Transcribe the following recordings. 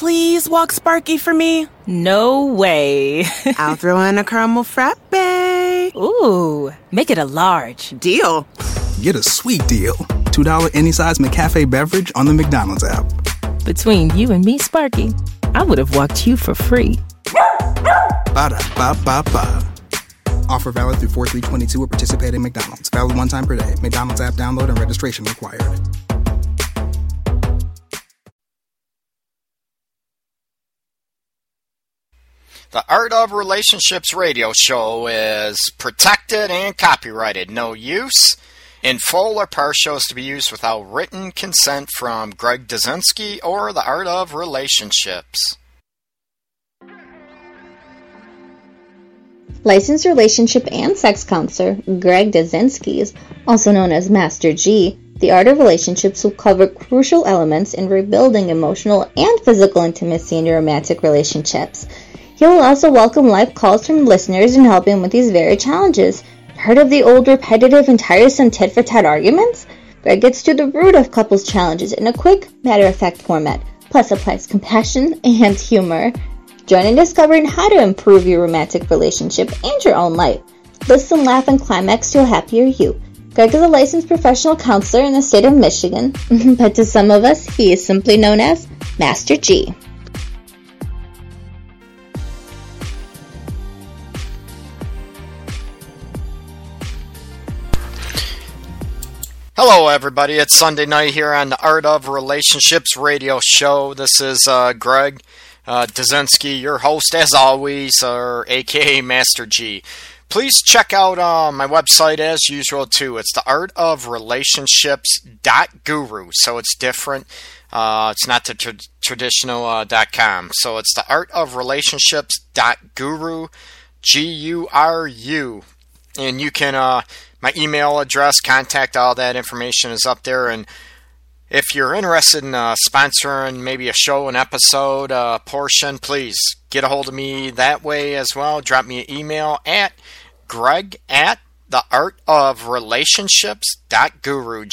please walk Sparky for me? No way. I'll throw in a caramel frappe. Ooh, make it a large. Deal. Get a sweet deal. $2 any size McCafe beverage on the McDonald's app. Between you and me, Sparky, I would have walked you for free. Ba-da-ba-ba-ba. Offer valid through 4/3/22 at participating McDonald's. Valid one time per day. McDonald's app download and registration required. The Art of Relationships radio show is protected and copyrighted. No use in full or partial is to be used without written consent from Greg Dazinski or the Art of Relationships. Licensed relationship and sex counselor Greg Dazinski, also known as Master G, the Art of Relationships will cover crucial elements in rebuilding emotional and physical intimacy in your romantic relationships. He will also welcome live calls from listeners and help him with these very challenges. Heard of the old repetitive and tiresome tit-for-tat arguments? Greg gets to the root of couples' challenges in a quick, matter-of-fact format, plus applies compassion and humor. Join in discovering how to improve your romantic relationship and your own life. Listen, laugh, and climax to a happier you. Greg is a licensed professional counselor in the state of Michigan, but to some of us, he is simply known as Master G. Hello, everybody. It's Sunday night here on the Art of Relationships radio show. This is Greg Dazinski, your host, as always, or aka Master G. Please check out my website as usual, too. It's the artofrelationships.guru, so it's different. It's not the traditional .com. So it's the artofrelationships.guru, G-U-R-U. And you can... my email address, contact, all that information is up there. And if you're interested in sponsoring maybe a show, an episode, a portion, please get a hold of me that way as well. Drop me an email at greg@theartofrelationships.guru,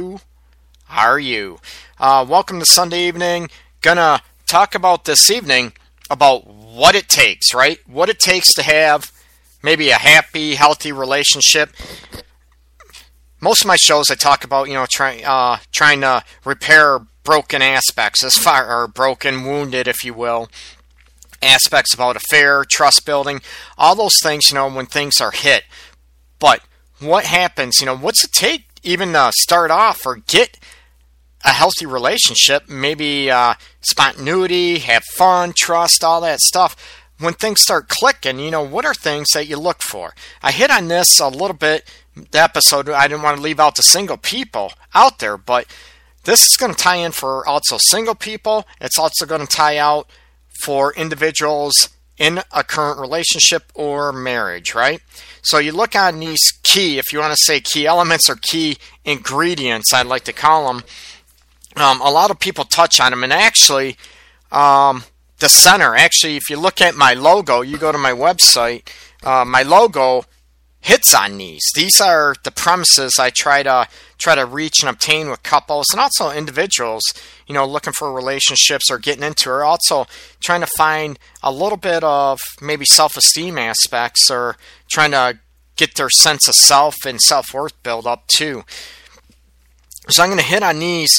G-U-R-U. Welcome to Sunday evening. Gonna talk about this evening about what it takes, right? What it takes to have maybe a happy, healthy relationship. Most of my shows I talk about, trying to repair broken aspects, or broken, wounded, if you will, aspects about affair, trust building, all those things, when things are hit. But what happens, what's it take even to start off or get a healthy relationship? Maybe spontaneity, have fun, trust, all that stuff. When things start clicking, what are things that you look for? I hit on this a little bit, the episode. I didn't want to leave out the single people out there, but this is going to tie in for also single people. It's also going to tie out for individuals in a current relationship or marriage, right? So you look on these key, if you want to say key elements or key ingredients, I'd like to call them. A lot of people touch on them, and actually... the center, actually, if you look at my logo, you go to my website, my logo hits on these. These are the premises I try to reach and obtain with couples and also individuals, looking for relationships or getting into, or also trying to find a little bit of maybe self-esteem aspects or trying to get their sense of self and self-worth build up too. So I'm going to hit on these.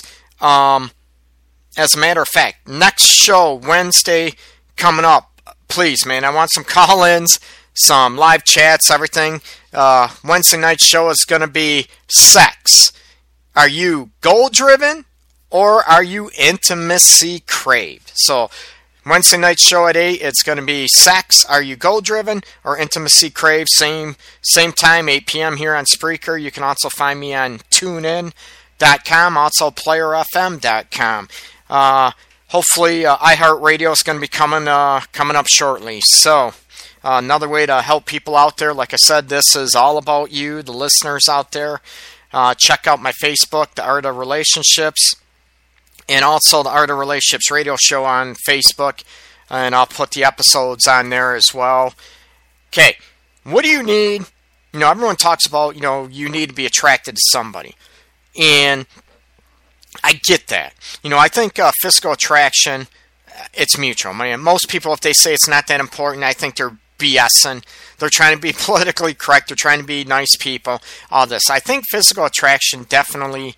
As a matter of fact, next show, Wednesday, coming up, please, man, I want some call-ins, some live chats, everything. Wednesday night show is going to be sex. Are you goal-driven or are you intimacy craved? So, Wednesday night show at 8, it's going to be sex. Are you goal-driven or intimacy craved? Same time, 8 p.m. here on Spreaker. You can also find me on TuneIn.com, also PlayerFM.com. Hopefully, iHeartRadio is going to be coming up shortly. So, another way to help people out there. Like I said, this is all about you, the listeners out there. Check out my Facebook, The Art of Relationships, and also the Art of Relationships radio show on Facebook. And I'll put the episodes on there as well. Okay, what do you need? Everyone talks about, you need to be attracted to somebody. And I get that. I think physical attraction it's mutual. I mean, most people, if they say it's not that important, I think they're BSing. They're trying to be politically correct. They're trying to be nice people. All this. I think physical attraction definitely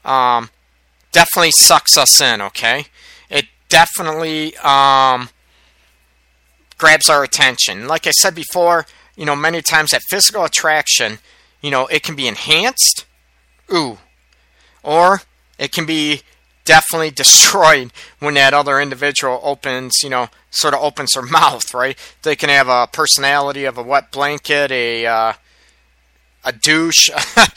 sucks us in, okay? It definitely grabs our attention. Like I said before, many times that physical attraction, it can be enhanced, or it can be definitely destroyed when that other individual sort of opens their mouth, right? They can have a personality of a wet blanket, a douche.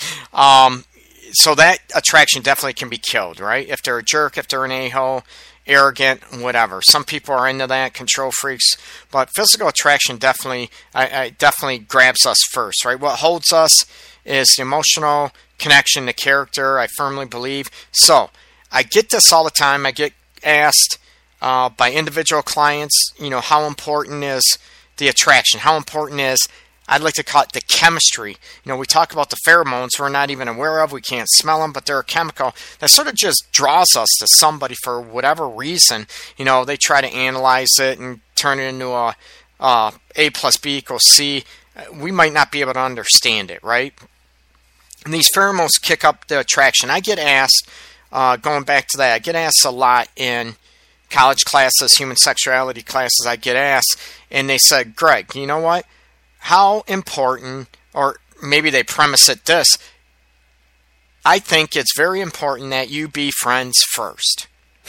So that attraction definitely can be killed, right? If they're a jerk, if they're an a-hole, arrogant, whatever. Some people are into that, control freaks. But physical attraction definitely grabs us first, right? What holds us is the emotional connection to character, I firmly believe. So I get this all the time. I get asked by individual clients, how important is the attraction? How important is, I'd like to call it the chemistry. We talk about the pheromones we're not even aware of. We can't smell them, but they're a chemical that sort of just draws us to somebody for whatever reason. They try to analyze it and turn it into A plus B equals C. We might not be able to understand it, right? And these pheromones kick up the attraction. I get asked, going back to that, I get asked a lot in college classes, human sexuality classes, I get asked, and they said, Greg, you know what? How important, or maybe they premise it this, I think it's very important that you be friends first.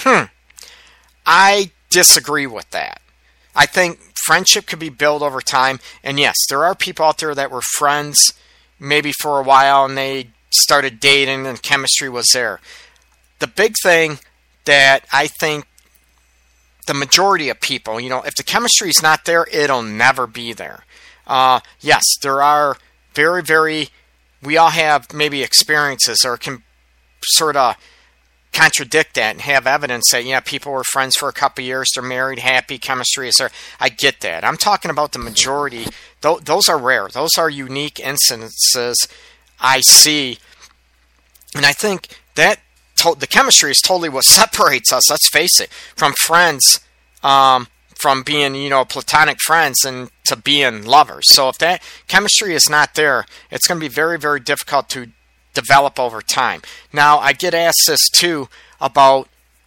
I disagree with that. I think friendship could be built over time, and yes, there are people out there that were friends maybe for a while and they started dating and chemistry was there. The big thing that I think the majority of people, if the chemistry is not there, it'll never be there. Yes, there are we all have maybe experiences or can sort of contradict that and have evidence that, people were friends for a couple of years, they're married, happy, chemistry is there. I get that. I'm talking about the majority. Those are rare. Those are unique instances I see. And I think that the chemistry is totally what separates us, let's face it, from friends, from being, platonic friends and to being lovers. So if that chemistry is not there, it's going to be very, very difficult to develop over time. Now, I get asked this too about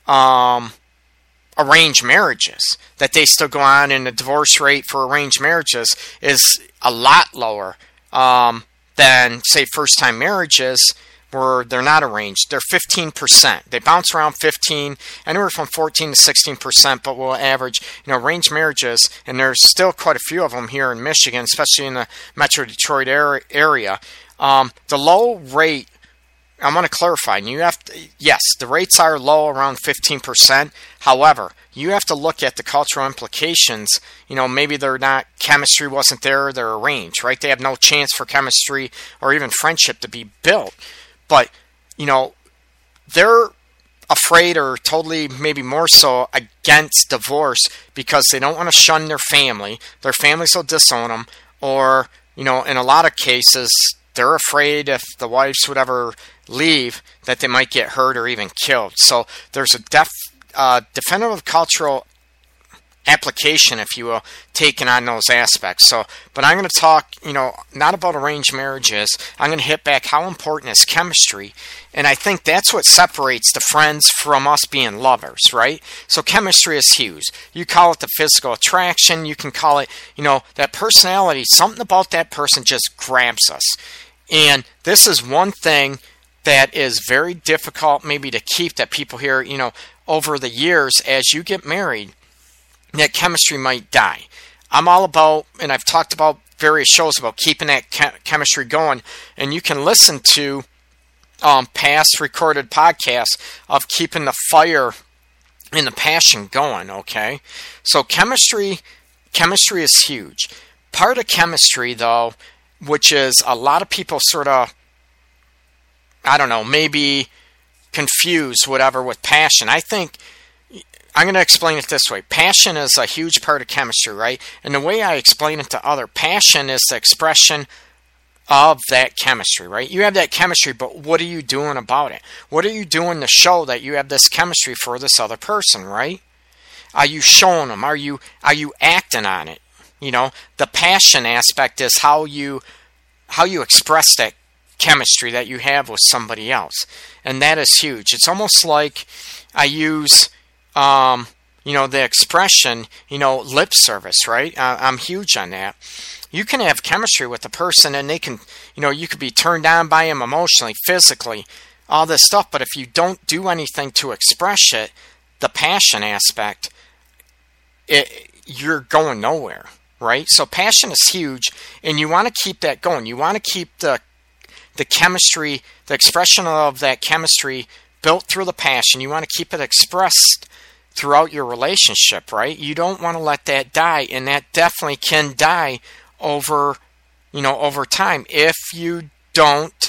arranged marriages, that they still go on, and the divorce rate for arranged marriages is a lot lower than, say, first-time marriages where they're not arranged. They're 15%. They bounce around 15, anywhere from 14 to 16%, but we'll average, arranged marriages, and there's still quite a few of them here in Michigan, especially in the Metro Detroit area. The low rate, I want to clarify, yes, the rates are low, around 15%. However, you have to look at the cultural implications. Maybe chemistry wasn't there, they're arranged, right? They have no chance for chemistry or even friendship to be built. But, they're afraid, or totally maybe more so, against divorce because they don't want to shun their family. Their families will disown them. Or, in a lot of cases, they're afraid if the wives would ever leave that they might get hurt or even killed. So there's a definitive cultural application, if you will, taken on those aspects. So, but I'm going to talk, not about arranged marriages. I'm going to hit back how important is chemistry. And I think that's what separates the friends from us being lovers, right? So chemistry is huge. You call it the physical attraction. You can call it, that personality. Something about that person just grabs us. And this is one thing that is very difficult maybe to keep, that people hear, over the years as you get married, that chemistry might die. I'm all about, and I've talked about various shows about keeping that chemistry going, and you can listen to past recorded podcasts of keeping the fire and the passion going, okay? So chemistry is huge. Part of chemistry, though, which is a lot of people sort of, maybe confuse whatever with passion. I think I'm going to explain it this way. Passion is a huge part of chemistry, right? And the way I explain it to other, passion is the expression of that chemistry, right? You have that chemistry, but what are you doing about it? What are you doing to show that you have this chemistry for this other person, right? Are you showing them? Are you acting on it? The passion aspect is how you express that chemistry that you have with somebody else. And that is huge. It's almost like I use, the expression, lip service, right? I'm huge on that. You can have chemistry with a person and they can, you could be turned on by them emotionally, physically, all this stuff. But if you don't do anything to express it, the passion aspect, you're going nowhere, right? So passion is huge, and you want to keep that going. You want to keep the chemistry, the expression of that chemistry built through the passion. You want to keep it expressed throughout your relationship, right? You don't want to let that die, and that definitely can die over time if you don't,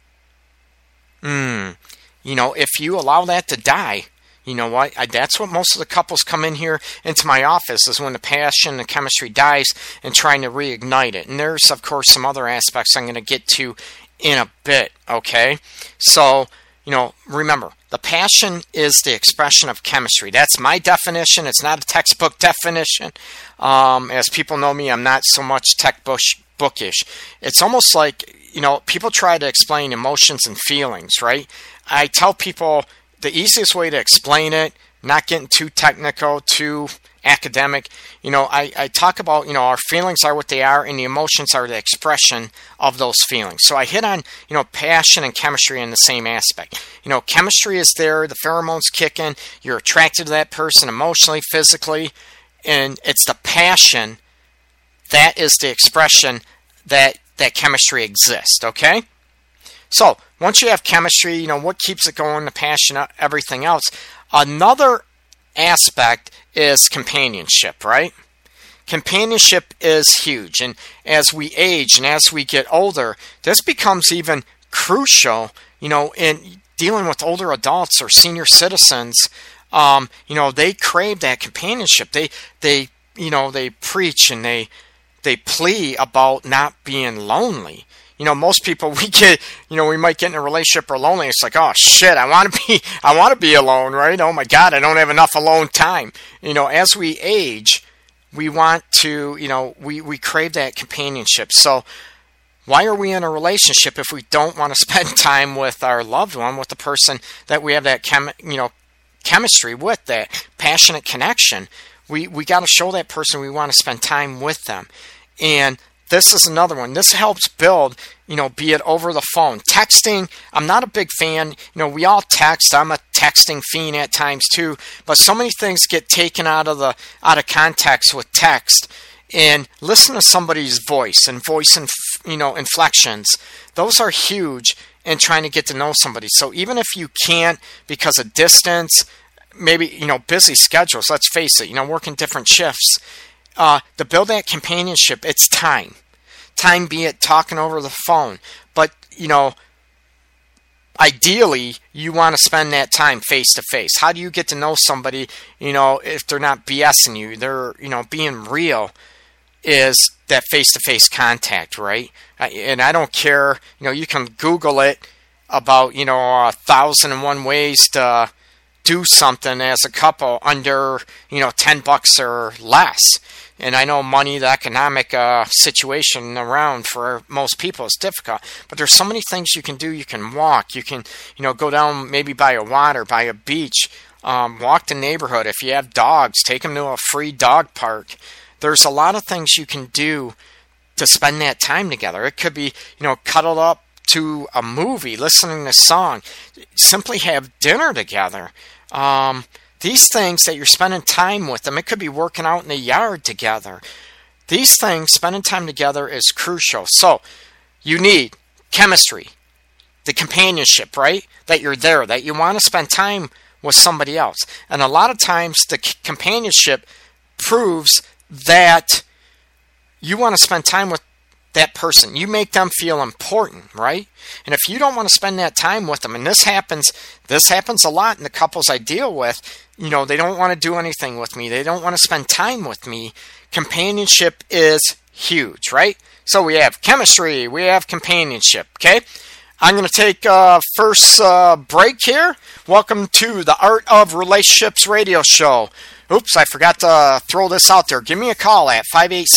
if you allow that to die. You know what? That's what most of the couples come in here into my office, is when the passion, the chemistry dies, and trying to reignite it. And there's, of course, some other aspects I'm going to get to in a bit, okay? So, remember, the passion is the expression of chemistry. That's my definition. It's not a textbook definition. As people know me, I'm not so much bookish. It's almost like, people try to explain emotions and feelings, right? I tell people, the easiest way to explain it, not getting too technical, too academic, I talk about, our feelings are what they are, and the emotions are the expression of those feelings. So I hit on, passion and chemistry in the same aspect. Chemistry is there, the pheromones kick in, you're attracted to that person emotionally, physically, and it's the passion that is the expression that chemistry exists, okay? So, once you have chemistry, what keeps it going, the passion, everything else. Another aspect is companionship, right? Companionship is huge. And as we age and as we get older, this becomes even crucial, in dealing with older adults or senior citizens. They crave that companionship. They preach and they plea about not being lonely. Most people we might get in a relationship or lonely. It's like, oh shit, I want to be alone, right? Oh my God, I don't have enough alone time. As we age, we want to, we crave that companionship. So why are we in a relationship if we don't want to spend time with our loved one, with the person that we have that chemistry with, that passionate connection? We got to show that person we want to spend time with them. And this is another one. This helps build, be it over the phone. Texting, I'm not a big fan. We all text. I'm a texting fiend at times too. But so many things get taken out of context with text. And listen to somebody's voice and inflections. Those are huge in trying to get to know somebody. So even if you can't, because of distance, maybe, busy schedules, let's face it, working different shifts, to build that companionship, it's time. Time, be it talking over the phone. But, ideally, you want to spend that time face to face. How do you get to know somebody, if they're not BSing you? They're, being real is that face to face contact, right? And I don't care, you can Google it about, 1,001 ways to do something as a couple under, $10 or less. And I know money, the economic situation around for most people is difficult. But there's so many things you can do. You can walk. You can, go down maybe by a water, by a beach, walk the neighborhood. If you have dogs, take them to a free dog park. There's a lot of things you can do to spend that time together. It could be, cuddled up to a movie, listening to a song. Simply have dinner together. These things that you're spending time with them, it could be working out in the yard together. These things, spending time together is crucial. So, you need chemistry, the companionship, right? That you're there, that you want to spend time with somebody else. And a lot of times, the companionship proves that you want to spend time with that person. You make them feel important, right? And if you don't want to spend that time with them, and this happens a lot in the couples I deal with, they don't want to do anything with me. They don't want to spend time with me. Companionship is huge, right? So we have chemistry, we have companionship, okay? I'm going to take first break here. Welcome to the Art of Relationships radio show. Oops, I forgot to throw this out there. Give me a call at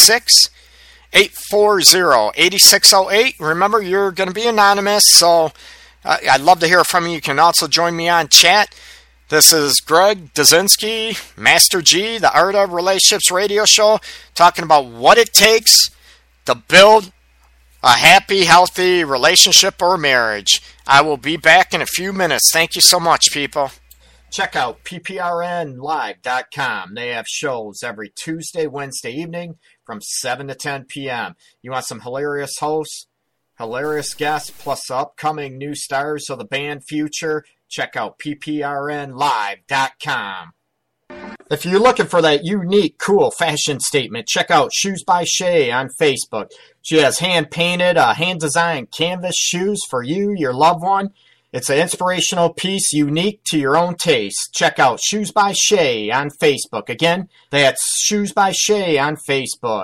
586-840-8608. Remember, you're going to be anonymous, so I'd love to hear from you. You can also join me on chat. This is Greg Dazinski, Master G, the Art of Relationships radio show, talking about what it takes to build a happy, healthy relationship or marriage. I will be back in a few minutes. Thank you so much, people. Check out pprnlive.com. They have shows every Tuesday, Wednesday evening from 7 to 10 p.m. You want some hilarious hosts, hilarious guests, plus upcoming new stars of the band Future? Check out pprnlive.com. If you're looking for that unique, cool fashion statement, check out Shoes by Shay on Facebook. She has hand-painted, hand-designed canvas shoes for you, your loved one. It's an inspirational piece unique to your own taste. Check out Shoes by Shay on Facebook. Again, that's Shoes by Shay on Facebook.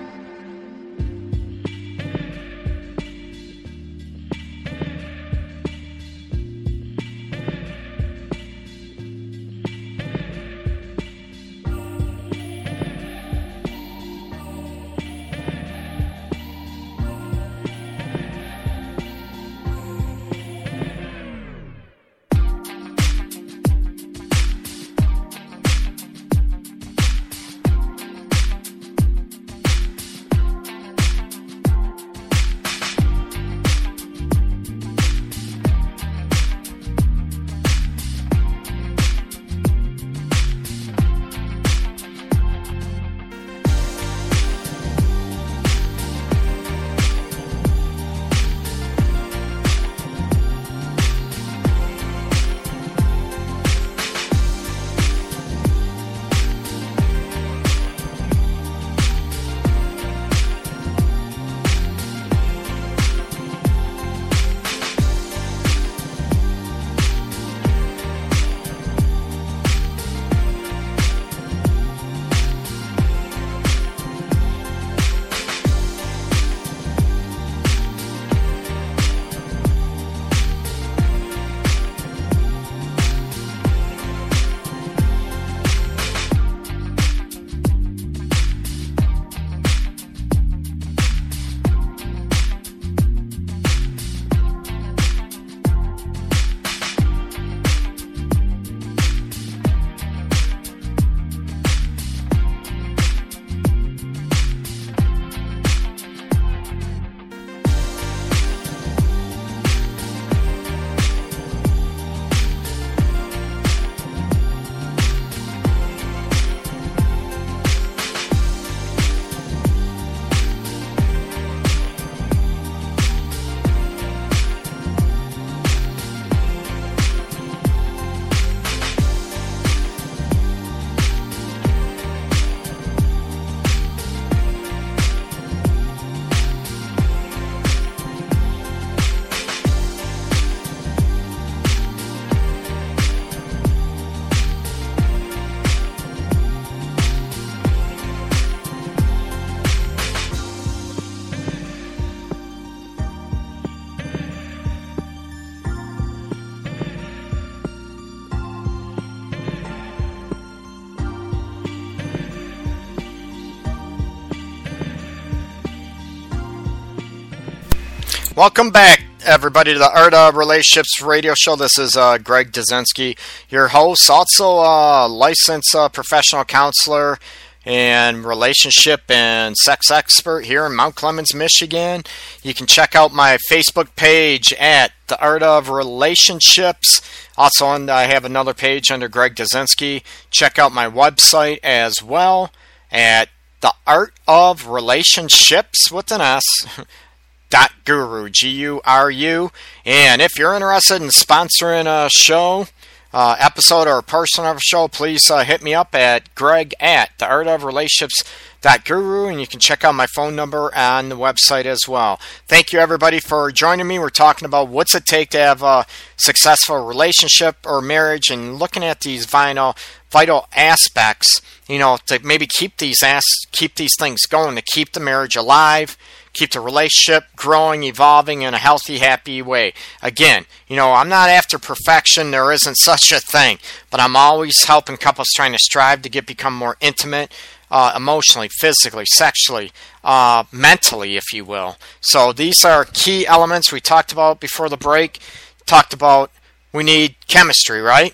Welcome back, everybody, to the Art of Relationships radio show. This is Greg Dazinski, your host, also a licensed professional counselor and relationship and sex expert here in Mount Clemens, Michigan. You can check out my Facebook page at the Art of Relationships. Also, I have another page under Greg Dazinski. Check out my website as well at the Art of Relationships with an S. .guru, G-U-R-U. And if you're interested in sponsoring a show, episode, or a portion of a show, please hit me up at Greg at theartofrelationships.guru, and you can check out my phone number on the website as well. Thank you, everybody, for joining me. We're talking about what's it take to have a successful relationship or marriage, and looking at these vital aspects, to maybe keep these things going, to keep the marriage alive, keep the relationship growing, evolving in a healthy, happy way. Again, I'm not after perfection. There isn't such a thing. But I'm always helping couples trying to strive to become more intimate, emotionally, physically, sexually, mentally, if you will. So these are key elements we talked about before the break. Talked about we need chemistry, right?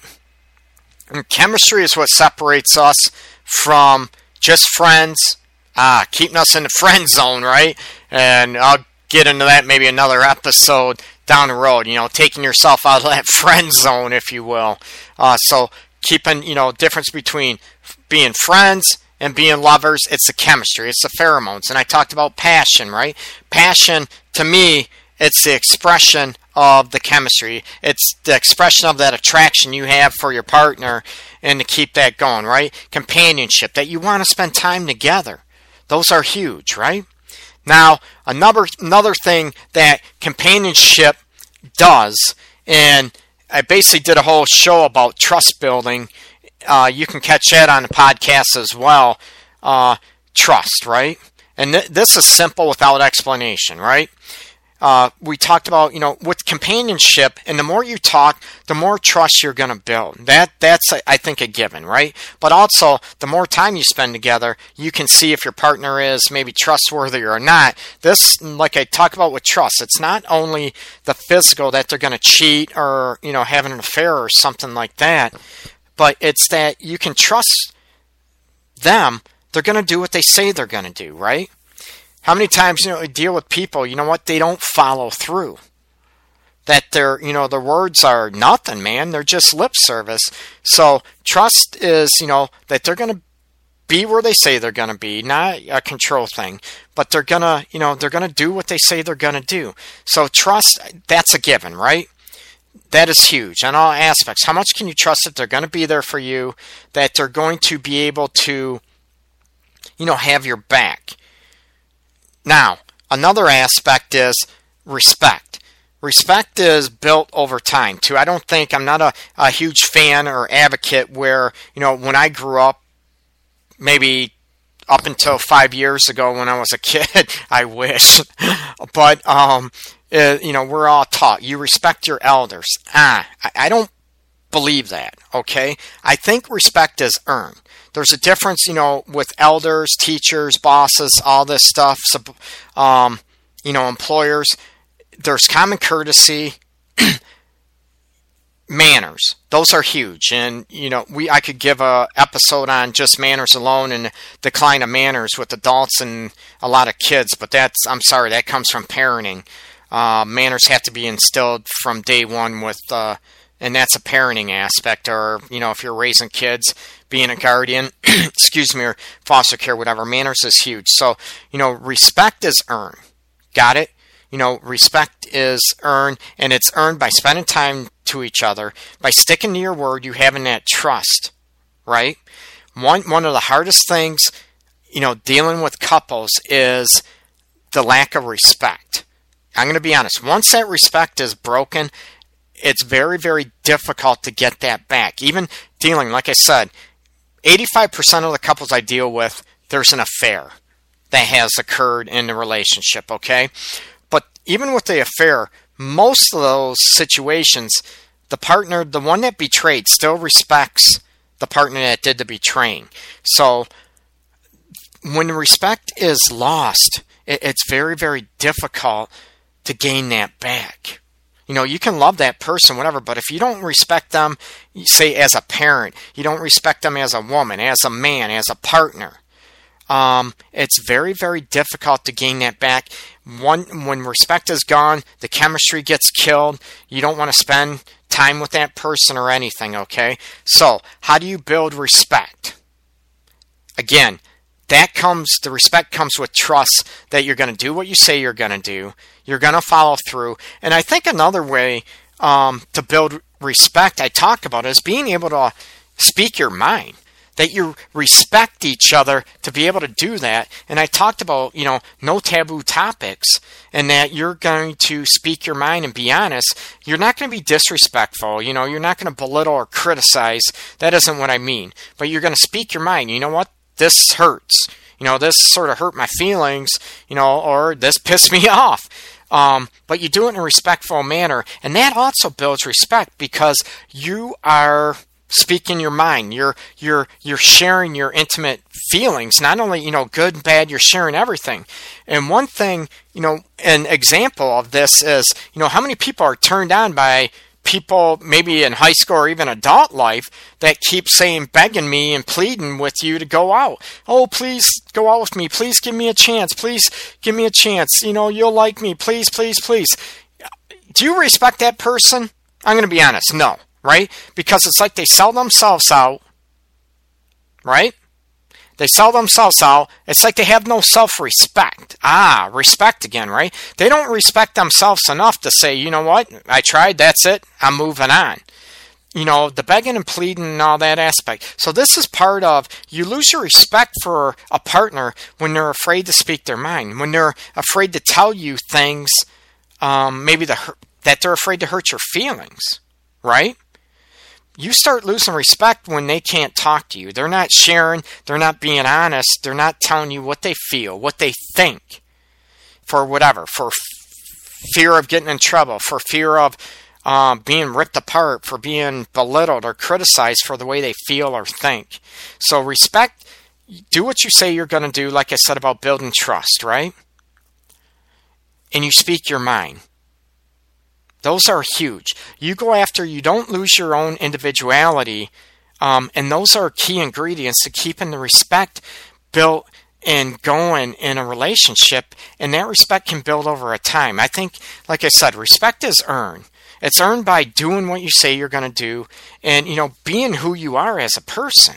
And chemistry is what separates us from just friends, keeping us in the friend zone, right? And I'll get into that maybe another episode down the road, taking yourself out of that friend zone, if you will. So keeping, difference between being friends and being lovers, it's the chemistry, it's the pheromones. And I talked about passion, right? Passion, to me, it's the expression of the chemistry. It's the expression of that attraction you have for your partner and to keep that going, right? Companionship, that you want to spend time together. Those are huge, right? Now, another thing that companionship does, and I basically did a whole show about trust building. You can catch that on the podcast as well. Trust, right? And this is simple without explanation, right? We talked about, with companionship, and the more you talk, the more trust you're going to build. That's, I think, a given, right? But also, the more time you spend together, you can see if your partner is maybe trustworthy or not. This, like I talk about with trust, it's not only the physical that they're going to cheat or, have an affair or something like that, but it's that you can trust them. They're going to do what they say they're going to do, right? How many times, you deal with people, they don't follow through. That their words are nothing, man. They're just lip service. So trust is, that they're going to be where they say they're going to be, not a control thing, but they're going to, they're going to do what they say they're going to do. So trust, that's a given, right? That is huge on all aspects. How much can you trust that they're going to be there for you, that they're going to be able to, have your back? Now, another aspect is respect. Respect is built over time, too. I'm not a huge fan or advocate where, when I grew up, maybe up until 5 years ago when I was a kid, I wish. But, we're all taught, you respect your elders. I don't believe that, okay? I think respect is earned. There's a difference, with elders, teachers, bosses, all this stuff, employers. There's common courtesy, manners. Those are huge. And, I could give a episode on just manners alone and decline of manners with adults and a lot of kids. But that comes from parenting. Manners have to be instilled from day one and that's a parenting aspect, or, if you're raising kids, being a guardian, or foster care, whatever, manners is huge. So, respect is earned. Got it? Respect is earned, and it's earned by spending time to each other, by sticking to your word, you having that trust, right? One of the hardest things, dealing with couples is the lack of respect. I'm going to be honest. Once that respect is broken, it's very, very difficult to get that back. Even dealing, like I said, 85% of the couples I deal with, there's an affair that has occurred in the relationship, okay? But even with the affair, most of those situations, the partner, the one that betrayed, still respects the partner that did the betraying. So when respect is lost, it's very, very difficult to gain that back. You can love that person, whatever, but if you don't respect them, say as a parent, you don't respect them as a woman, as a man, as a partner, it's very, very difficult to gain that back. When respect is gone, the chemistry gets killed. You don't want to spend time with that person or anything, okay? So, how do you build respect? Again, the respect comes with trust that you're going to do what you say you're going to do. You're going to follow through. And I think another way to build respect I talk about is being able to speak your mind. That you respect each other to be able to do that. And I talked about, no taboo topics, and that you're going to speak your mind and be honest. You're not going to be disrespectful. You're not going to belittle or criticize. That isn't what I mean. But you're going to speak your mind. You know what? This hurts. this sort of hurt my feelings, or this pissed me off. But you do it in a respectful manner, and that also builds respect because you are speaking your mind. You're sharing your intimate feelings, not only good and bad. You're sharing everything. And one thing, an example of this is how many people are turned on by people maybe in high school or even adult life that keep saying, begging me and pleading with you to go out. Oh, please go out with me. Please give me a chance. Please give me a chance. You'll like me. Please, please, please. Do you respect that person? I'm going to be honest. No, right? Because it's like they sell themselves out, right? They sell themselves out. It's like they have no self-respect. Respect again, right? They don't respect themselves enough to say, you know what? I tried. That's it. I'm moving on. The begging and pleading and all that aspect. So this is part of, you lose your respect for a partner when they're afraid to speak their mind, when they're afraid to tell you things, maybe that they're afraid to hurt your feelings, right? You start losing respect when they can't talk to you. They're not sharing. They're not being honest. They're not telling you what they feel, what they think, for whatever, for fear of getting in trouble, for fear of being ripped apart, for being belittled or criticized for the way they feel or think. So respect, do what you say you're going to do, like I said about building trust, right? And you speak your mind. Those are huge. You go after, you don't lose your own individuality, and those are key ingredients to keeping the respect built and going in a relationship, and that respect can build over a time. I think, like I said, respect is earned. It's earned by doing what you say you're going to do and, being who you are as a person.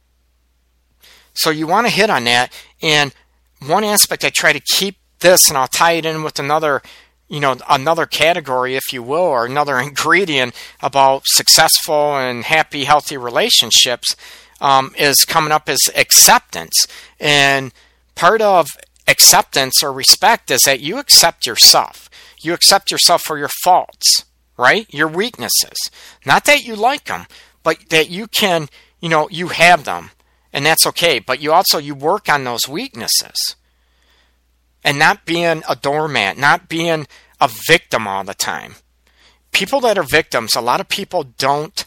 So you want to hit on that, and one aspect I try to keep this, and I'll tie it in with another category, if you will, or another ingredient about successful and happy, healthy relationships is coming up as acceptance. And part of acceptance or respect is that you accept yourself. You accept yourself for your faults, right? Your weaknesses. Not that you like them, but that you can, you have them, and that's okay. But you work on those weaknesses. And not being a doormat, not being a victim all the time. People that are victims, a lot of people don't,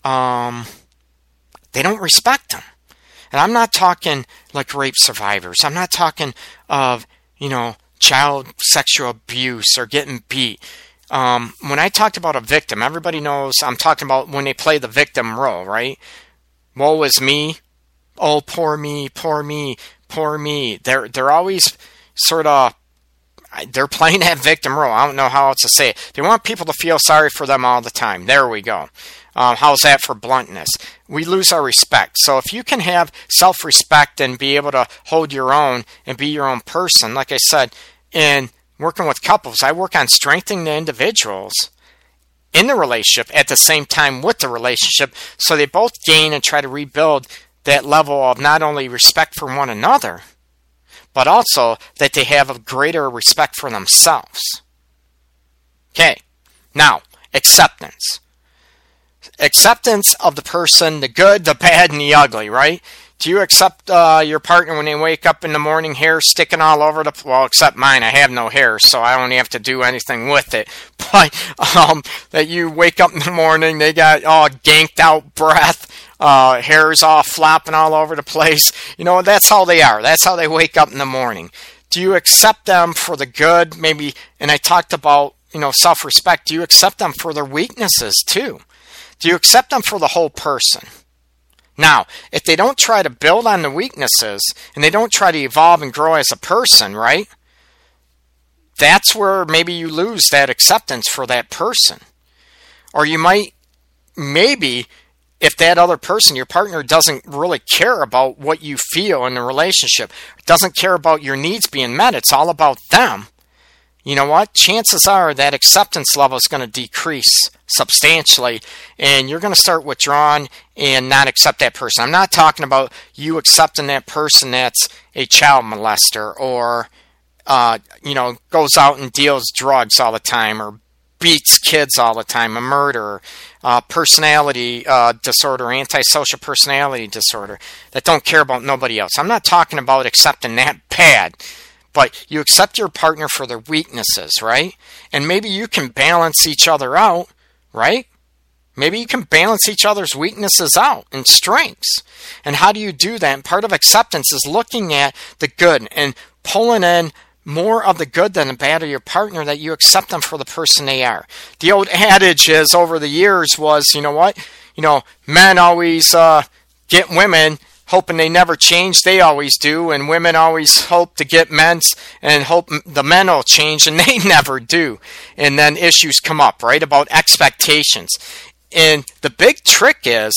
they don't respect them. And I'm not talking like rape survivors. I'm not talking of, child sexual abuse or getting beat. When I talked about a victim, everybody knows I'm talking about when they play the victim role, right? Woe is me. Oh, poor me, poor me, poor me. They're always sort of, they're playing that victim role. I don't know how else to say it. They want people to feel sorry for them all the time. There we go. How's that for bluntness? We lose our respect. So if you can have self-respect and be able to hold your own and be your own person, like I said, in working with couples, I work on strengthening the individuals in the relationship at the same time with the relationship so they both gain and try to rebuild that level of not only respect for one another, but also that they have a greater respect for themselves. Okay, now, acceptance. Acceptance of the person, the good, the bad, and the ugly, right? Do you accept your partner when they wake up in the morning, hair sticking all over the... Well, except mine, I have no hair, so I don't have to do anything with it. But that you wake up in the morning, they got all ganked out breath, hair's all flopping all over the place. That's how they are. That's how they wake up in the morning. Do you accept them for the good? Maybe, and I talked about, self-respect. Do you accept them for their weaknesses too? Do you accept them for the whole person? Now, if they don't try to build on the weaknesses and they don't try to evolve and grow as a person, right? That's where maybe you lose that acceptance for that person. Or you might, maybe, if that other person, your partner, doesn't really care about what you feel in the relationship, doesn't care about your needs being met, it's all about them, you know what? Chances are that acceptance level is going to decrease substantially, and you're going to start withdrawing and not accept that person. I'm not talking about you accepting that person that's a child molester or, goes out and deals drugs all the time or beats kids all the time, a murderer, personality disorder, antisocial personality disorder, that don't care about nobody else. I'm not talking about accepting that bad, but you accept your partner for their weaknesses, right? And maybe you can balance each other out, right? Maybe you can balance each other's weaknesses out and strengths. And how do you do that? And part of acceptance is looking at the good and pulling in more of the good than the bad of your partner, that you accept them for the person they are. The old adage is, over the years, was, you know what? Men always get women hoping they never change. They always do. And women always hope to get men and hope the men will change, and they never do. And then issues come up, right, about expectations. And the big trick is,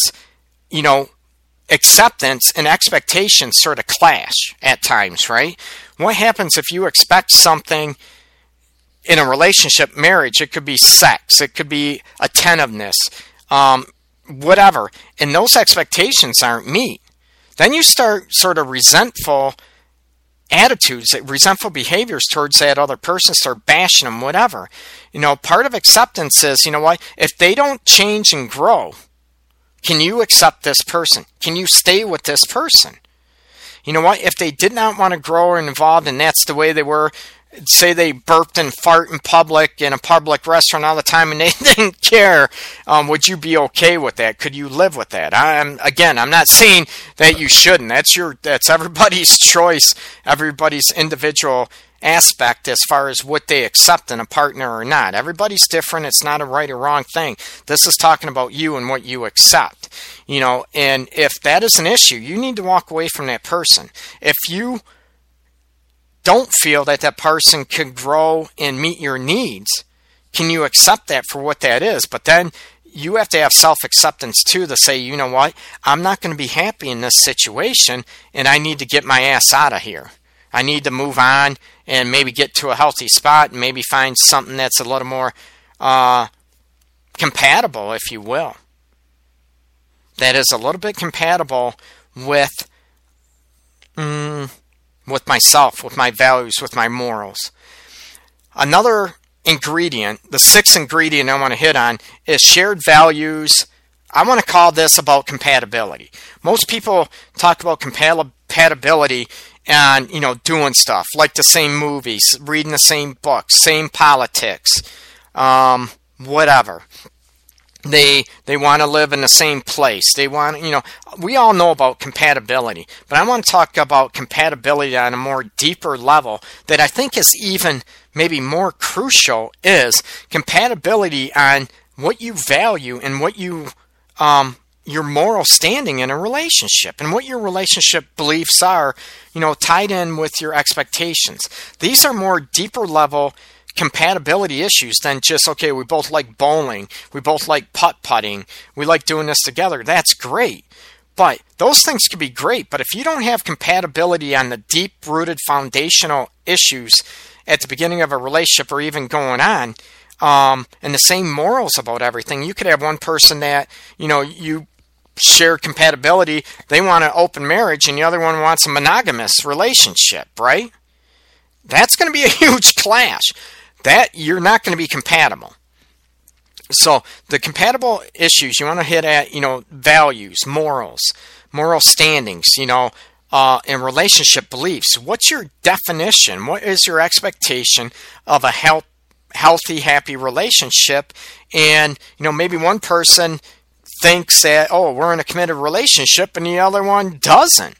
acceptance and expectations sort of clash at times, right? What happens if you expect something in a relationship, marriage? It could be sex, it could be attentiveness, whatever, and those expectations aren't met. Then you start sort of resentful attitudes, resentful behaviors towards that other person, start bashing them, whatever. Part of acceptance is, if they don't change and grow, can you accept this person? Can you stay with this person? If they did not want to grow or involved, and that's the way they were, say they burped and fart in a public restaurant all the time, and they didn't care, would you be okay with that? Could you live with that? I'm not saying that you shouldn't. That's everybody's choice, everybody's individual aspect as far as what they accept in a partner or not. Everybody's different. It's not a right or wrong thing. This is talking about you and what you accept. And if that is an issue, you need to walk away from that person. If you don't feel that that person can grow and meet your needs, can you accept that for what that is? But then you have to have self-acceptance too, to say, you know what, I'm not going to be happy in this situation, and I need to get my ass out of here. I need to move on and maybe get to a healthy spot and maybe find something that's a little more compatible, if you will. That is a little bit compatible with myself, with my values, with my morals. Another ingredient, the sixth ingredient I want to hit on, is shared values. I want to call this about compatibility. Most people talk about compatibility and, doing stuff like the same movies, reading the same books, same politics, whatever. They want to live in the same place. They want, we all know about compatibility, but I want to talk about compatibility on a more deeper level that I think is even maybe more crucial, is compatibility on what you value and what you, your moral standing in a relationship, and what your relationship beliefs are, tied in with your expectations. These are more deeper level compatibility issues than just, okay, we both like bowling, we both like putt-putting, we like doing this together. That's great. But those things can be great, but if you don't have compatibility on the deep-rooted foundational issues at the beginning of a relationship or even going on, and the same morals about everything, you could have one person that, you share compatibility, they want an open marriage, and the other one wants a monogamous relationship, right? That's going to be a huge clash. That you're not going to be compatible. So the compatible issues you want to hit at, values, morals, moral standings, and relationship beliefs. What's your definition? What is your expectation of a healthy, happy relationship? And, maybe one person thinks that, oh, we're in a committed relationship, and the other one doesn't.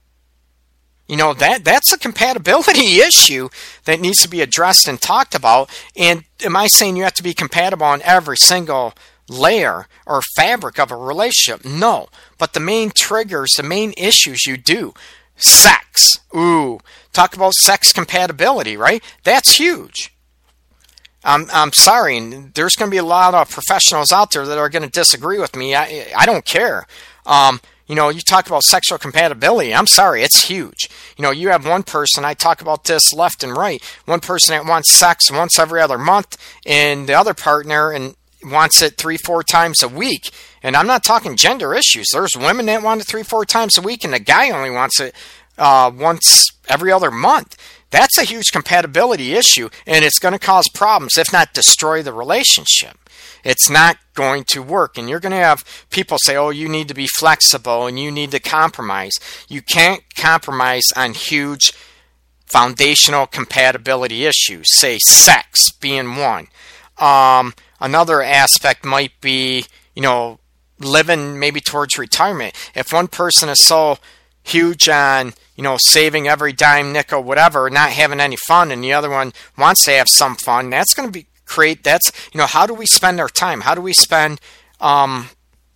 That's a compatibility issue that needs to be addressed and talked about. And am I saying you have to be compatible on every single layer or fabric of a relationship? No. But the main triggers, the main issues you do. Sex. Ooh. Talk about sex compatibility, right? That's huge. I'm sorry. There's going to be a lot of professionals out there that are going to disagree with me. I don't care. You talk about sexual compatibility. I'm sorry, it's huge. You have one person, I talk about this left and right, one person that wants sex once every other month, and the other partner wants it 3-4 times a week. And I'm not talking gender issues. There's women that want it 3-4 times a week, and the guy only wants it once every other month. that's a huge compatibility issue, and it's going to cause problems, if not destroy the relationship. It's not going to work, and you're going to have people say, oh, you need to be flexible and you need to compromise. You can't compromise on huge foundational compatibility issues, say sex being one. Another aspect might be, living maybe towards retirement. If one person is so huge on, saving every dime, nickel, whatever, not having any fun, and the other one wants to have some fun, that's going to how do we spend our time? How do we spend our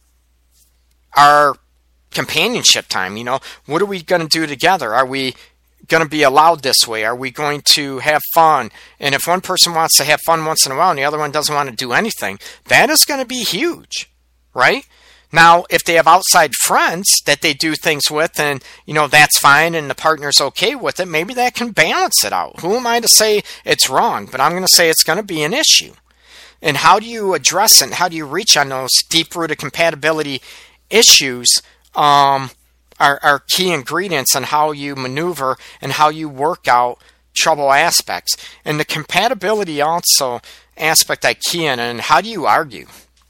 companionship time? What are we going to do together? Are we going to be allowed this way? Are we going to have fun? And if one person wants to have fun once in a while and the other one doesn't want to do anything, that is going to be huge, right? Now, if they have outside friends that they do things with and, that's fine and the partner's okay with it, maybe that can balance it out. Who am I to say it's wrong? But I'm going to say it's going to be an issue. And how do you address it and how do you reach on those deep-rooted compatibility issues are key ingredients on how you maneuver and how you work out trouble aspects. And the compatibility also aspect I key in, and how do you argue?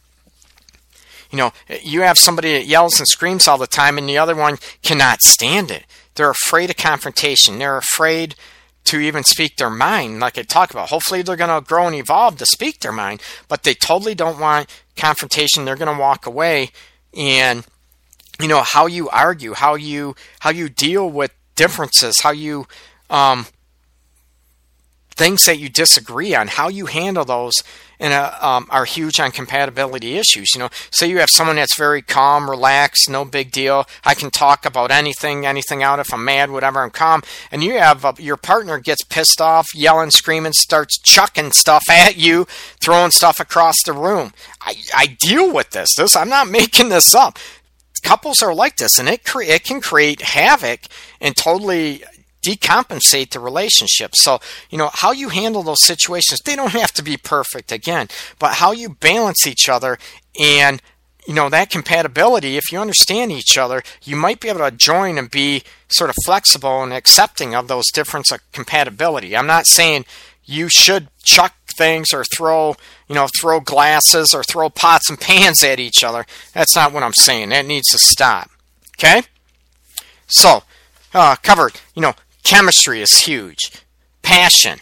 You have somebody that yells and screams all the time and the other one cannot stand it. They're afraid of confrontation. They're afraid to even speak their mind, like I talk about. Hopefully they're going to grow and evolve to speak their mind, but they totally don't want confrontation. They're going to walk away. And, how you argue, how you deal with differences, how you, things that you disagree on, how you handle those and are huge on compatibility issues. Say you have someone that's very calm, relaxed, no big deal. I can talk about anything out. If I'm mad, whatever, I'm calm. And you have your partner gets pissed off, yelling, screaming, starts chucking stuff at you, throwing stuff across the room. I deal with this. I'm not making this up. Couples are like this, and it can create havoc and totally decompensate the relationship. So, how you handle those situations, they don't have to be perfect again, but how you balance each other and, that compatibility, if you understand each other, you might be able to join and be sort of flexible and accepting of those differences of compatibility. I'm not saying you should chuck things or throw glasses or throw pots and pans at each other. That's not what I'm saying. That needs to stop. Okay? So, covered, chemistry is huge. Passion.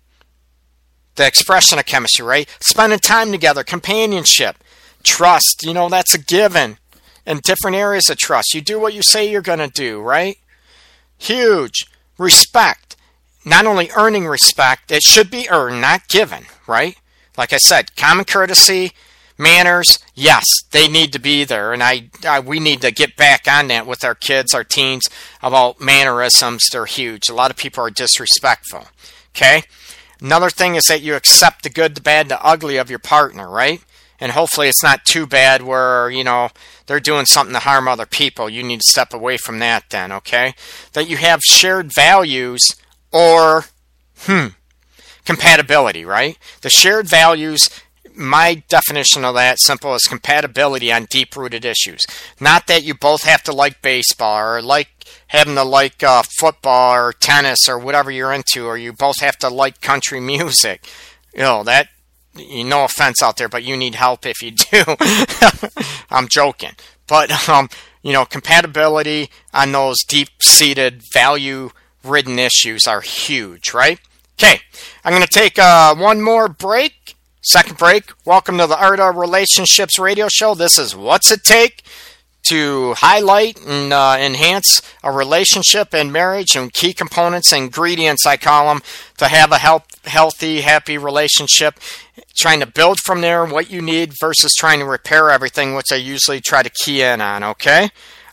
The expression of chemistry, right? Spending time together, companionship, trust, that's a given. And different areas of trust. You do what you say you're going to do, right? Huge. Respect. Not only earning respect, it should be earned, not given, right? Like I said, common courtesy, manners, yes, they need to be there, and we need to get back on that with our kids, our teens, about mannerisms. They're huge. A lot of people are disrespectful, okay? Another thing is that you accept the good, the bad, the ugly of your partner, right? And hopefully it's not too bad where, they're doing something to harm other people. You need to step away from that then, okay? That you have shared values or, compatibility, right? The shared values, my definition of that simple is compatibility on deep-rooted issues. Not that you both have to like baseball or having to like football or tennis or whatever you're into, or you both have to like country music. No offense out there, but you need help if you do. I'm joking. But, compatibility on those deep-seated value-ridden issues are huge, right? Okay, I'm going to take one more break. Second break. Welcome to the Art of Relationships radio show. This is What's It Take to Highlight and Enhance a Relationship and Marriage, and key components, ingredients, I call them, to have a healthy, happy relationship. Trying to build from there what you need versus trying to repair everything, which I usually try to key in on, okay?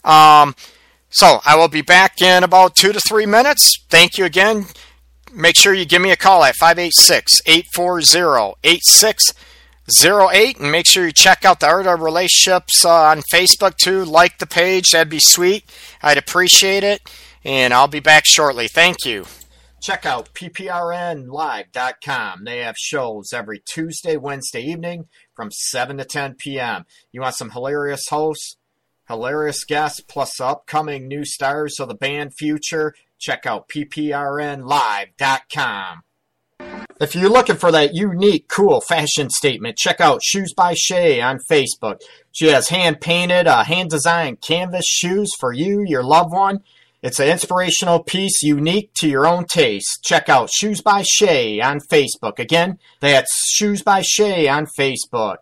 So I will be back in about 2 to 3 minutes. Thank you again. Make sure you give me a call at 586-840-8608, and make sure you check out the Art of Relationships on Facebook too. Like the page, that'd be sweet. I'd appreciate it, and I'll be back shortly. Thank you. Check out pprnlive.com. They have shows every Tuesday, Wednesday evening from 7 to 10 p.m. You want some hilarious hosts? hilarious guests, plus upcoming new stars of the band future. Check out pprnlive.com. If you're looking for that unique, cool fashion statement, check out Shoes by Shay on Facebook. She has hand-painted, hand-designed canvas shoes for you, your loved one. It's an inspirational piece unique to your own taste. Check out Shoes by Shay on Facebook. Again, that's Shoes by Shay on Facebook.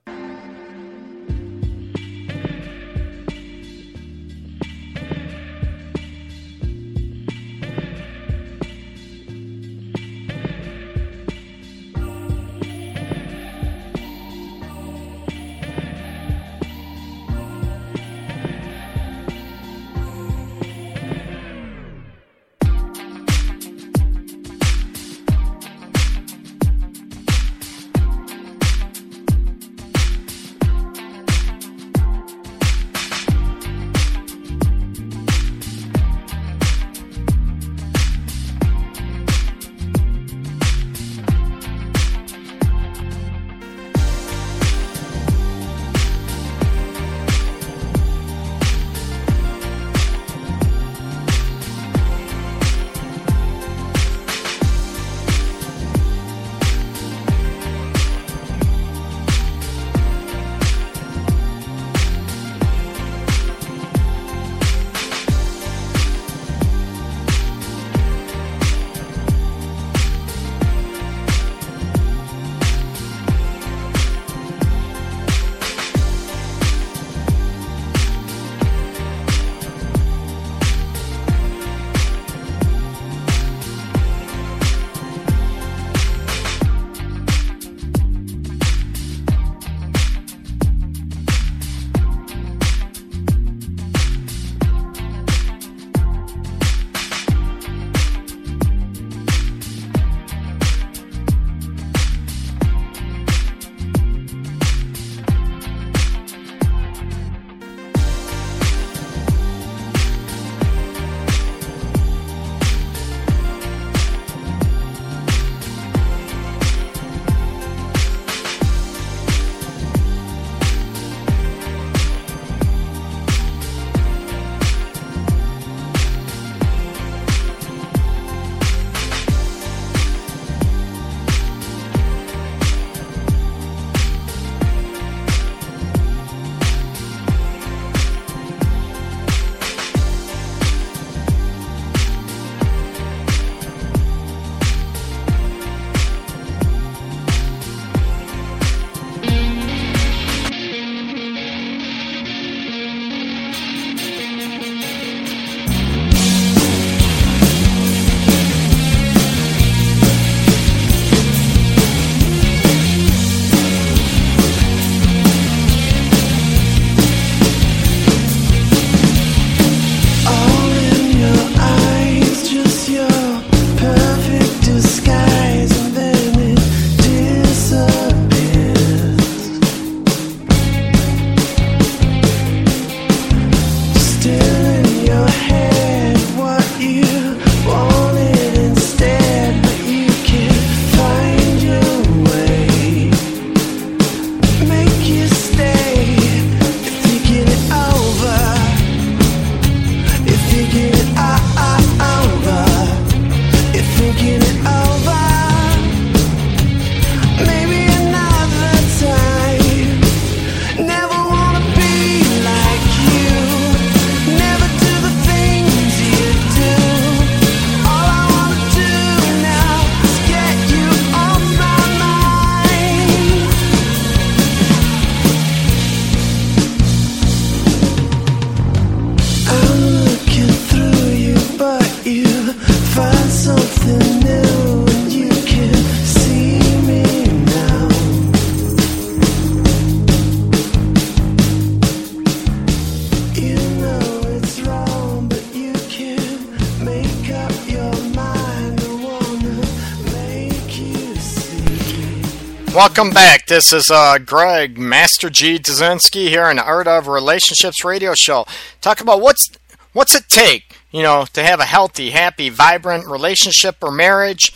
Welcome back. This is Greg, Master G. Dzinski here on the Art of Relationships radio show. Talk about what's it take, to have a healthy, happy, vibrant relationship or marriage.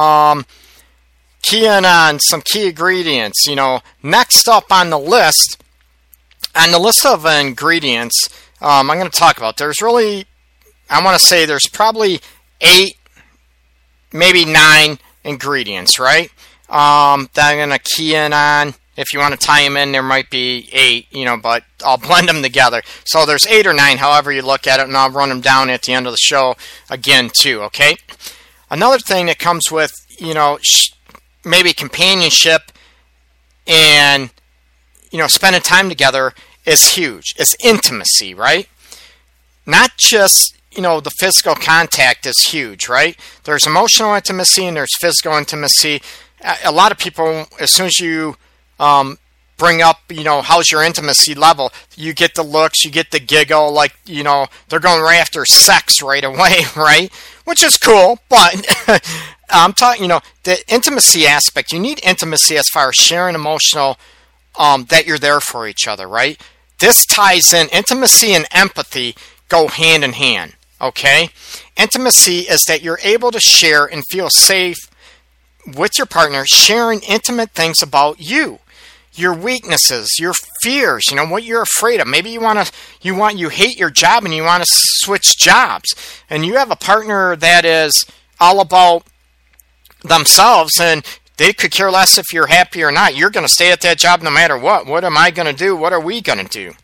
Keying on some key ingredients. Next up on the list of ingredients I'm going to talk about. There's really, I want to say there's probably 8, maybe 9 ingredients, right? That I'm going to key in on. If you want to tie them in, there might be 8, but I'll blend them together. So there's 8 or 9, however you look at it, and I'll run them down at the end of the show again too, okay? Another thing that comes with, maybe companionship and, spending time together is huge. It's intimacy, right? Not just, the physical contact is huge, right? There's emotional intimacy and there's physical intimacy. A lot of people, as soon as you bring up, how's your intimacy level, you get the looks, you get the giggle, like, they're going right after sex right away, right? Which is cool, but I'm talking, the intimacy aspect. You need intimacy as far as sharing emotional, that you're there for each other, right? This ties in, intimacy and empathy go hand in hand, okay? Intimacy is that you're able to share and feel safe with your partner, sharing intimate things about you, your weaknesses, your fears, what you're afraid of. Maybe you hate your job and you want to switch jobs, and you have a partner that is all about themselves and they could care less if you're happy or not. You're going to stay at that job no matter what. What am I going to do? What are we going to do?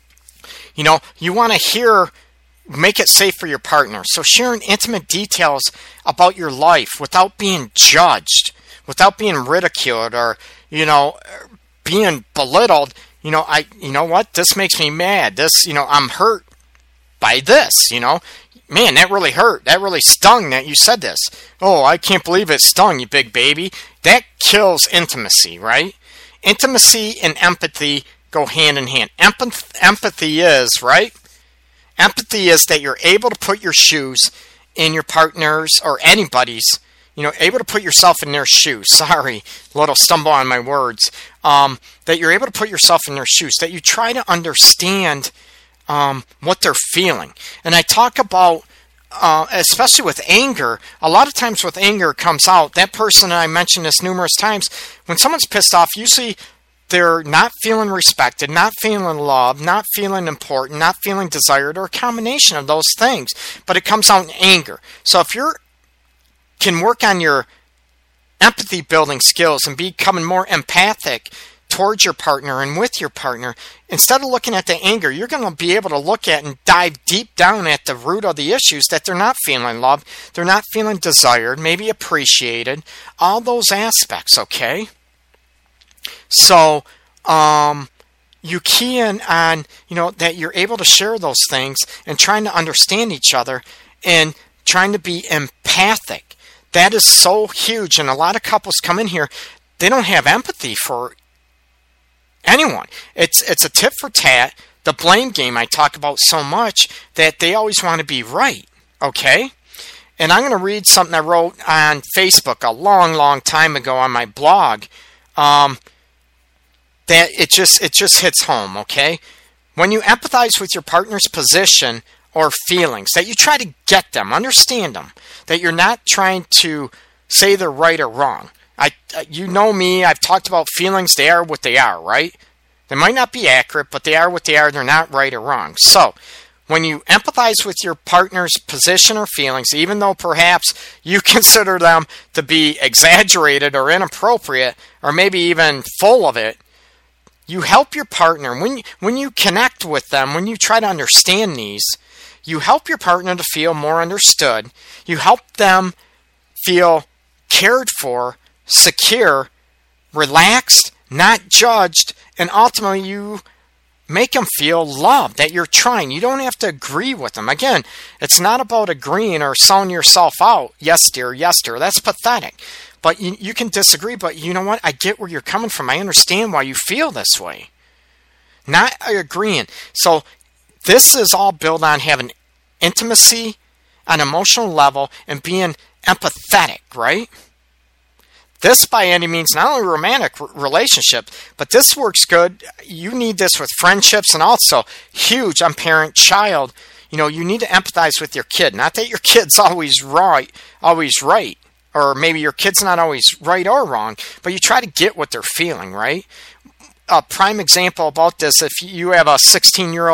You want to make it safe for your partner. So sharing intimate details about your life without being judged, without being ridiculed or, being belittled. What? This makes me mad. This, I'm hurt by this, Man, that really hurt. That really stung that you said this. Oh, I can't believe it stung, you big baby. That kills intimacy, right? Intimacy and empathy go hand in hand. Empathy is, right? Empathy is that you're able to put your shoes in your partner's or anybody's, able to put yourself in their shoes. Sorry, a little stumble on my words. That you're able to put yourself in their shoes. That you try to understand what they're feeling. And I talk about, especially with anger, a lot of times with anger comes out, that person, and I mentioned this numerous times, when someone's pissed off, usually they're not feeling respected, not feeling loved, not feeling important, not feeling desired, or a combination of those things. But it comes out in anger. So if you can work on your empathy building skills and becoming more empathic towards your partner and with your partner, instead of looking at the anger, you're going to be able to look at and dive deep down at the root of the issues, that they're not feeling loved, they're not feeling desired, maybe appreciated, all those aspects, okay? So, you key in on, that you're able to share those things and trying to understand each other and trying to be empathic. That is so huge. And a lot of couples come in here, they don't have empathy for anyone. It's a tit for tat, the blame game I talk about so much, that they always want to be right, okay? And I'm going to read something I wrote on Facebook a long, long time ago on my blog, that it just hits home, okay? When you empathize with your partner's position or feelings, that you try to get them, understand them, that you're not trying to say they're right or wrong. You know me, I've talked about feelings, they are what they are, right? They might not be accurate, but they are what they are, they're not right or wrong. So, when you empathize with your partner's position or feelings, even though perhaps you consider them to be exaggerated or inappropriate, or maybe even full of it, you help your partner. When you connect with them, when you try to understand these, you help your partner to feel more understood. You help them feel cared for, secure, relaxed, not judged, and ultimately you make them feel loved, that you're trying. You don't have to agree with them. Again, it's not about agreeing or selling yourself out. Yes, dear, that's pathetic. But you can disagree, but you know what? I get where you're coming from. I understand why you feel this way. Not agreeing. So this is all built on having intimacy, an emotional level, and being empathetic, right? This, by any means, not only a romantic relationship, but this works good. You need this with friendships and also huge on parent-child. You need to empathize with your kid. Not that your kid's always right, or maybe your kid's not always right or wrong, but you try to get what they're feeling, right? A prime example about this, if you have a 16-year-old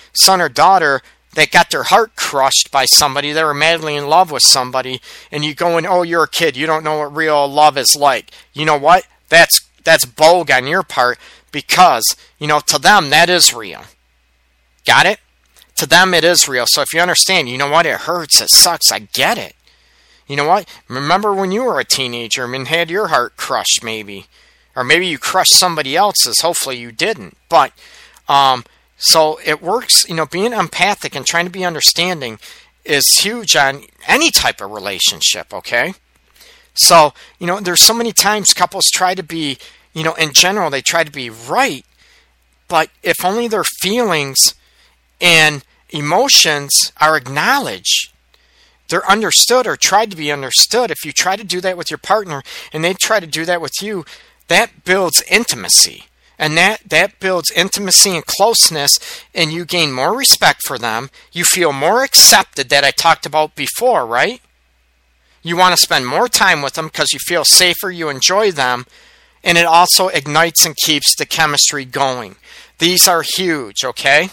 son or daughter that got their heart crushed by somebody, they were madly in love with somebody, and you go and, oh, you're a kid, you don't know what real love is like. You know what? That's bogue on your part, because, to them, that is real. Got it? To them, it is real. So if you understand, you know what? It hurts. It sucks. I get it. You know what? Remember when you were a teenager and had your heart crushed, maybe. Or maybe you crushed somebody else's. Hopefully you didn't. But, so it works, being empathic and trying to be understanding is huge on any type of relationship, okay? So, there's so many times couples try to be, in general, they try to be right. But if only their feelings and emotions are acknowledged, they're understood or tried to be understood. If you try to do that with your partner and they try to do that with you, that builds intimacy. And that builds intimacy and closeness, and you gain more respect for them. You feel more accepted, that I talked about before, right? You want to spend more time with them because you feel safer, you enjoy them, and it also ignites and keeps the chemistry going. These are huge, okay?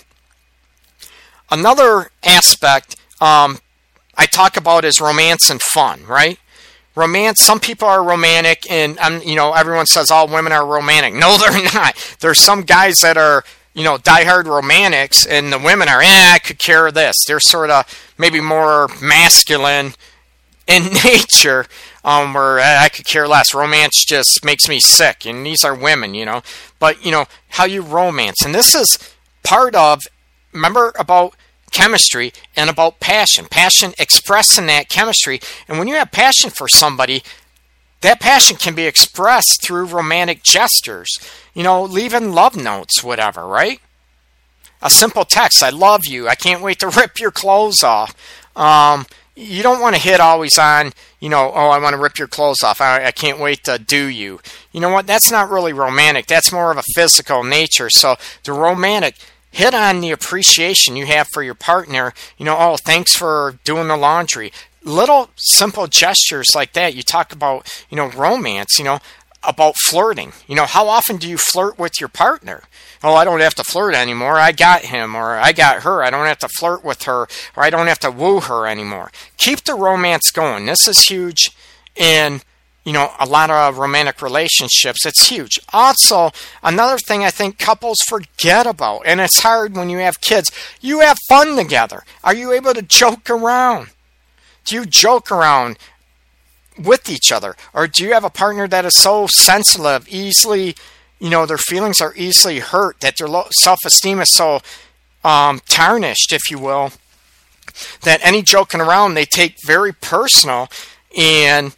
Another aspect I talk about is romance and fun, right? Romance, some people are romantic, and everyone says all women are romantic. No, they're not. There's some guys that are, diehard romantics, and the women are, I could care this. They're sort of maybe more masculine in nature, where I could care less. Romance just makes me sick, and these are women, But, how you romance. And this is part of, remember about chemistry and about passion. Passion expressing that chemistry. And when you have passion for somebody, that passion can be expressed through romantic gestures. Leaving love notes, whatever, right? A simple text, I love you, I can't wait to rip your clothes off. You don't want to hit always on, oh, I want to rip your clothes off, I can't wait to do you. You know what? That's not really romantic. That's more of a physical nature. So the romantic, hit on the appreciation you have for your partner. Oh, thanks for doing the laundry. Little simple gestures like that. You talk about, romance, about flirting. How often do you flirt with your partner? Oh, I don't have to flirt anymore. I got him or I got her. I don't have to flirt with her, or I don't have to woo her anymore. Keep the romance going. This is huge in a lot of romantic relationships. It's huge. Also, another thing I think couples forget about, and it's hard when you have kids, you have fun together. Are you able to joke around? Do you joke around with each other? Or do you have a partner that is so sensitive, easily, their feelings are easily hurt, that their self-esteem is so tarnished, if you will, that any joking around they take very personal, and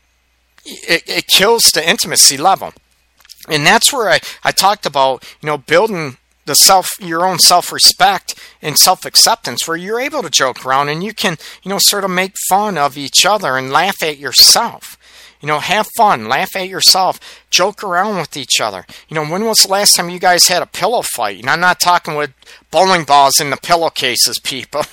it kills the intimacy level. And that's where I talked about, building your own self-respect and self-acceptance, where you're able to joke around and you can, sort of make fun of each other and laugh at yourself. Have fun, laugh at yourself, joke around with each other. When was the last time you guys had a pillow fight? And I'm not talking with bowling balls in the pillowcases, people.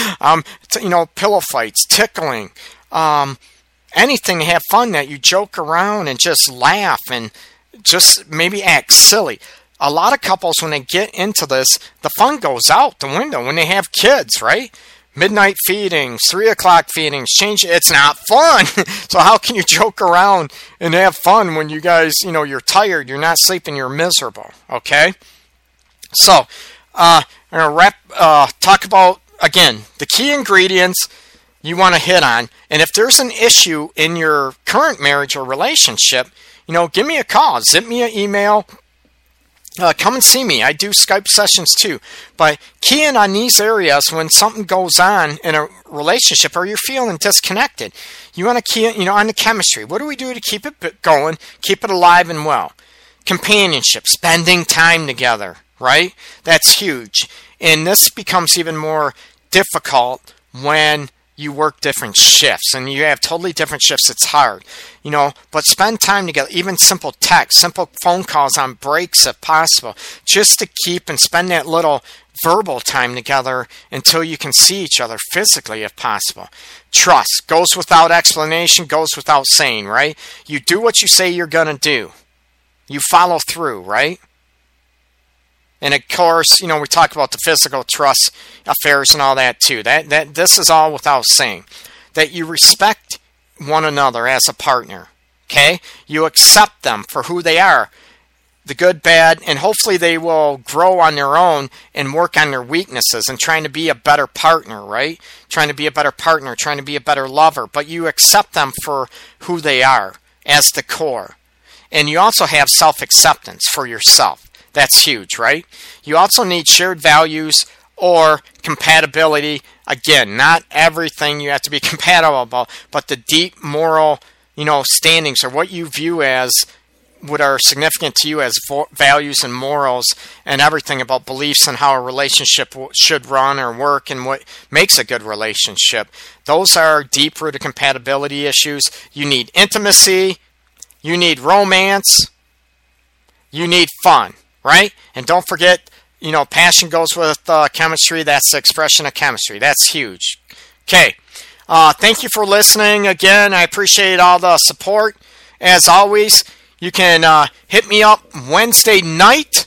Pillow fights, tickling, anything to have fun, that you joke around and just laugh and just maybe act silly. A lot of couples, when they get into this, the fun goes out the window when they have kids, right? Midnight feedings, 3 o'clock feedings, it's not fun. So how can you joke around and have fun when you guys, you're tired, you're not sleeping, you're miserable, okay? So, I'm going to talk about, again, the key ingredients you want to hit on. And if there's an issue in your current marriage or relationship, give me a call, zip me an email, come and see me. I do Skype sessions too. But key in on these areas when something goes on in a relationship or you're feeling disconnected. You want to key in, on the chemistry. What do we do to keep it going, keep it alive and well? Companionship, spending time together, right? That's huge. And this becomes even more difficult when you work different shifts and you have totally different shifts. It's hard, but spend time together, even simple text, simple phone calls on breaks if possible, just to keep and spend that little verbal time together until you can see each other physically if possible. Trust goes without explanation, goes without saying, right? You do what you say you're going to do. You follow through, right? And of course, we talk about the physical trust affairs and all that too. That this is all without saying. That you respect one another as a partner. Okay? You accept them for who they are. The good, bad, and hopefully they will grow on their own and work on their weaknesses and trying to be a better partner, right? Trying to be a better partner, trying to be a better lover. But you accept them for who they are as the core. And you also have self-acceptance for yourself. That's huge, right? You also need shared values or compatibility. Again, not everything you have to be compatible about, but the deep moral, standings or what you view as what are significant to you as values and morals and everything about beliefs and how a relationship should run or work and what makes a good relationship. Those are deep-rooted compatibility issues. You need intimacy. You need romance. You need fun, right? And don't forget, passion goes with chemistry. That's the expression of chemistry. That's huge. Okay. Thank you for listening. Again, I appreciate all the support. As always, you can hit me up Wednesday night.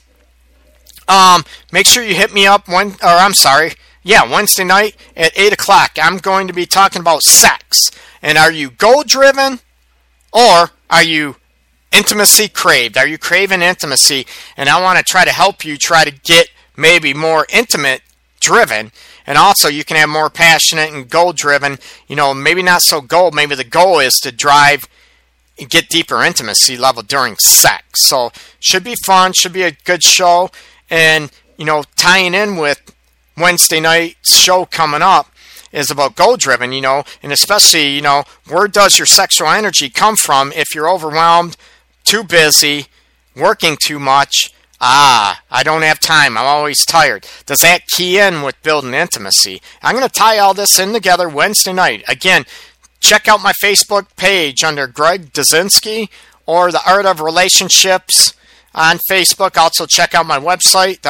Make sure you hit me up Wednesday night at 8 o'clock. I'm going to be talking about sex. And are you goal-driven or are you intimacy craved? Are you craving intimacy? And I want to try to help you try to get maybe more intimate driven. And also you can have more passionate and goal-driven. Maybe not so goal. Maybe the goal is to drive get deeper intimacy level during sex. So should be fun, should be a good show. And, tying in with Wednesday night's show coming up is about goal-driven, and especially, where does your sexual energy come from if you're overwhelmed, too busy, working too much? I don't have time. I'm always tired. Does that key in with building intimacy? I'm going to tie all this in together Wednesday night. Again, check out my Facebook page under Greg Dazinski or The Art of Relationships on Facebook. Also check out my website,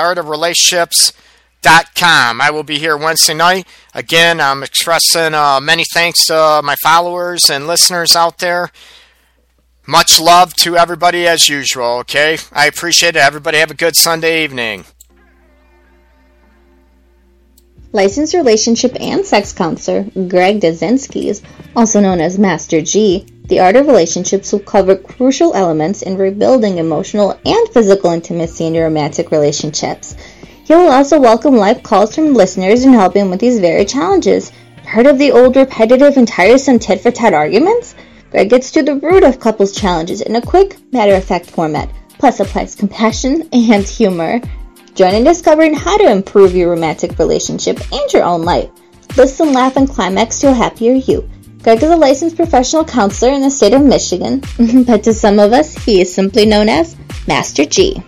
theartofrelationships.com. I will be here Wednesday night. Again, I'm expressing many thanks to my followers and listeners out there. Much love to everybody as usual, okay? I appreciate it. Everybody have a good Sunday evening. Licensed relationship and sex counselor Greg Dazinski, also known as Master G, The Art of Relationships will cover crucial elements in rebuilding emotional and physical intimacy in your romantic relationships. He will also welcome live calls from listeners and help him with these very challenges. Heard of the old repetitive and tiresome tit-for-tat arguments? Greg gets to the root of couples' challenges in a quick, matter-of-fact format, plus applies compassion and humor. Join in discovering how to improve your romantic relationship and your own life. Listen, laugh, and climax to a happier you. Greg is a licensed professional counselor in the state of Michigan, but to some of us, he is simply known as Master G.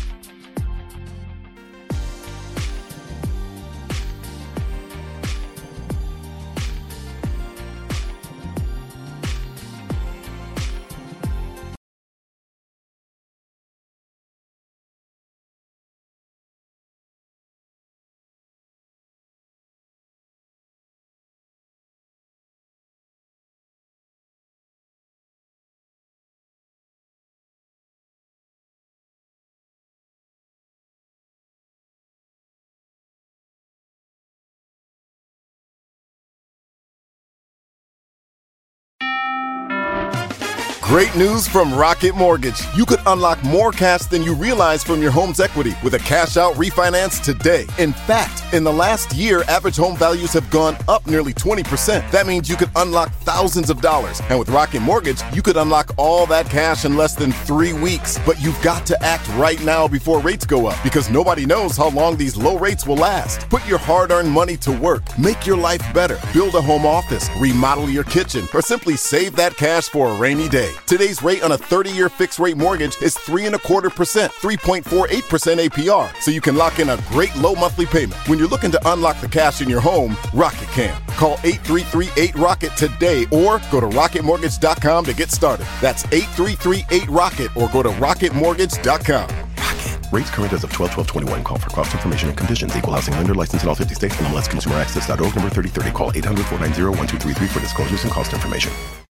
Great news from Rocket Mortgage. You could unlock more cash than you realize from your home's equity with a cash-out refinance today. In fact, in the last year, average home values have gone up nearly 20%. That means you could unlock thousands of dollars. And with Rocket Mortgage, you could unlock all that cash in less than 3 weeks. But you've got to act right now before rates go up, because nobody knows how long these low rates will last. Put your hard-earned money to work. Make your life better. Build a home office. Remodel your kitchen. Or simply save that cash for a rainy day. Today's rate on a 30-year fixed-rate mortgage is 3.25%, 3.48% APR, so you can lock in a great low monthly payment. When you're looking to unlock the cash in your home, Rocket can. Call 833-8ROCKET today or go to rocketmortgage.com to get started. That's 833-8ROCKET or go to rocketmortgage.com. Rocket. Rates current as of 12/12/21. Call for cost information and conditions. Equal housing lender licensed in all 50 states. NMLS Consumer Access.org number 3030. Call 800-490-1233 for disclosures and cost information.